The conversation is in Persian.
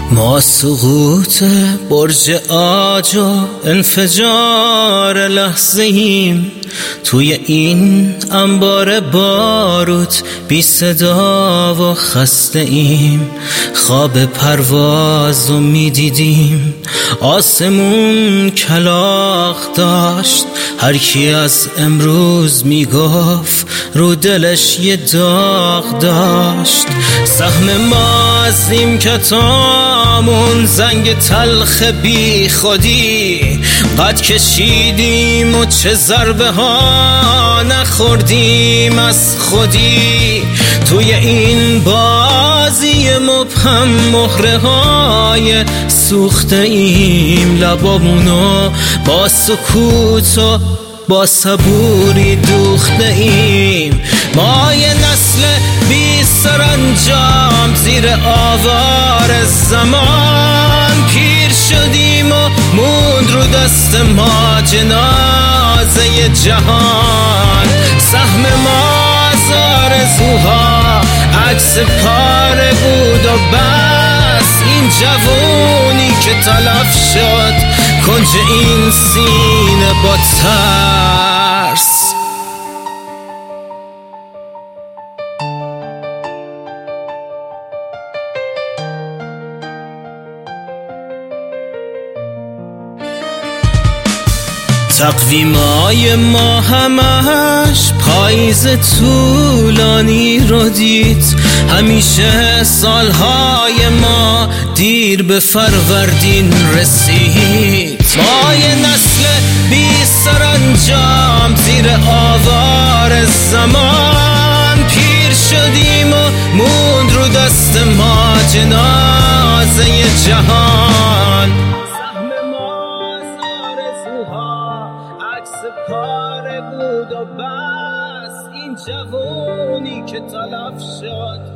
ما سقوط برج عاج و انفجار لحظه ایم، توی این انبار باروت بی صدا و خسته ایم. خواب پرواز رو می دیدیم، آسمون کلاغ داشت، هر کی از امروز می گفت رو دلش یه داغ داشت. سهم ما از نیمکتامون زنگ تلخ بی خودی، قد کشیدیم و چه ضربه ها نخوردیم از خودی. توی این بازی مبهم مهره های سوخته ایم، لبامونو با سکوت و با صبوری دوخته ایم. ما یه نسل بی سرانجام زیر آوار زمان پیر شدیم و موند رو دست ما جنازه جهان. سهم ما از آرزوها عکس پاره بود و بس، این جوونی که تلف شد کنج این سینه با ترس. تقویمای ما همش پاییز طولانی رو دید، همیشه سالهای ما دیر به فروردین رسید. ما یه نسل بی سرانجام زیر آوار زمان پیر شدیم و موند رو دست ما جنازه جهان. پاره بود و بس، این جوونی که تلف شد